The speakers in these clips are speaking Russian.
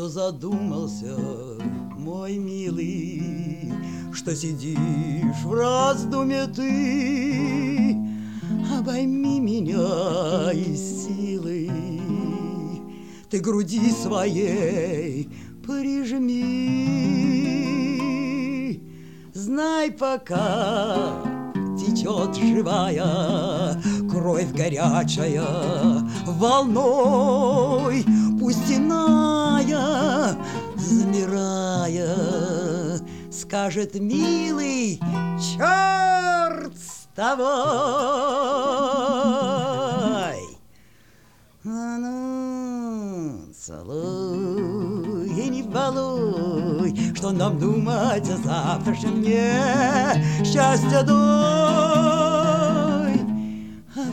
что задумался, мой милый, что сидишь в раздумье ты? Обойми меня из силы, ты груди своей прижми. Знай, пока течет живая кровь горячая волной, пусть иная, замирая, скажет: милый, черт с тобой. А ну, целуй и не балуй, что нам думать о завтрашнем дне. Счастье дай, а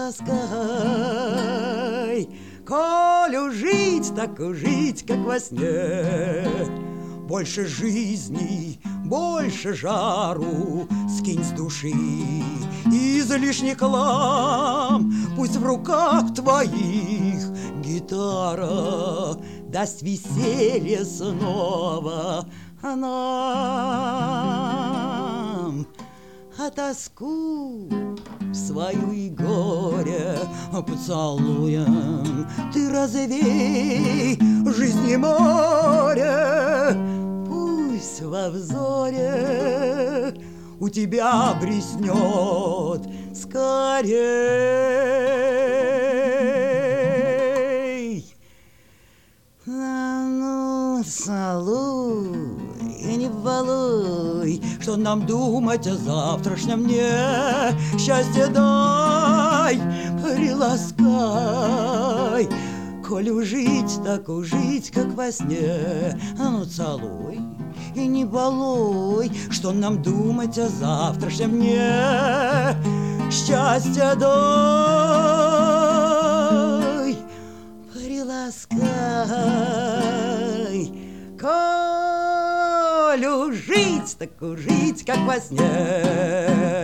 приласкай. Коль ужить, так ужить, как во сне. Больше жизни, больше жару скинь с души. Излишний хлам пусть в руках твоих гитара даст веселье снова нам. А тоску свою и горе поцелуем ты развей жизни море. Пусть во взоре у тебя блеснет скорей. А ну, целуй и не балуй, что нам думать о завтрашнем дне. Счастье дай, приласкай. Коль ужить, так ужить, как во сне. А ну, целуй и не балуй, что нам думать о завтрашнем дне. Счастье дай, приласкай. Коль ужить, так ужить, как во сне.